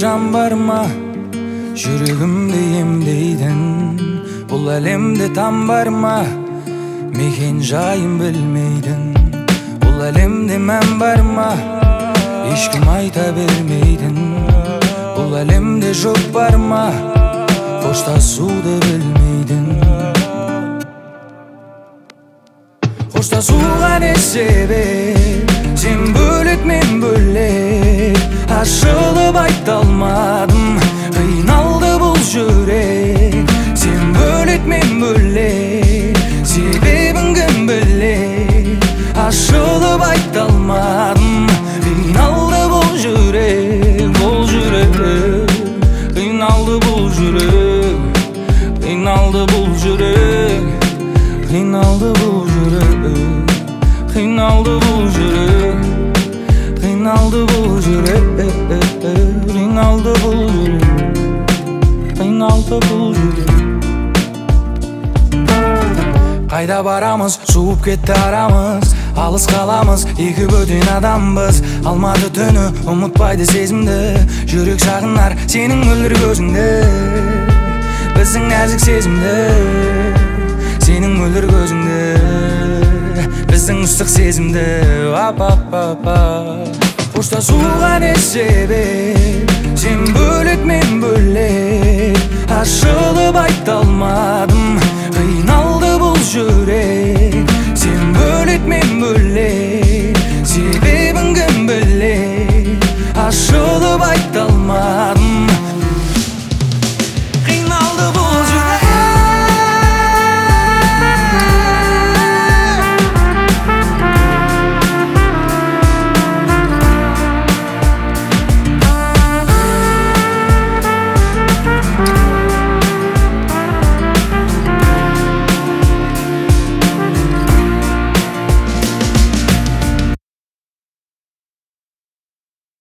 жан бар ма, жүрегімді емдейтін? Бұл әлемде там бар ма, мекен жайын білмейтін? Бұл әлемде мән бар ма, ешкім айта бермейтін? Бұл әлемде жоқ бар ма, қоштасуды білмейтін? Қоштасуға не себеп? Сен бөлек, мен бөлек. Ашылып айта алмадым, қиналды бұл жүрек. Сен бөлек, мен бөлек. Себебін кім білек? Ашылып айта алмадым, қиналды бұл жүрек, бұл жүрек. Қиналды бұл жүрек, қиналды бұл жүрек, қиналды бұл жүрек, қиналды бұл жүрек, қиналды бұл жүрек, қиналды бұл жүрек, қиналды бұл жүрек. Қайда барамыз, суып кетті арамыз, алыс қаламыз, екі бөтен адамбыз. Алматы түні ұмытпайды сезімді, жүрек сағынар сенің мөлдір көзіңді. Біздің нәзік сезімді, сенің мөлдір көзіңді. Біздің ыстық сезімді, қоштасуға не себеп? Сен бөлек, мен бөлек. Ашылып айта алмадым, қиналды бұл жүрек.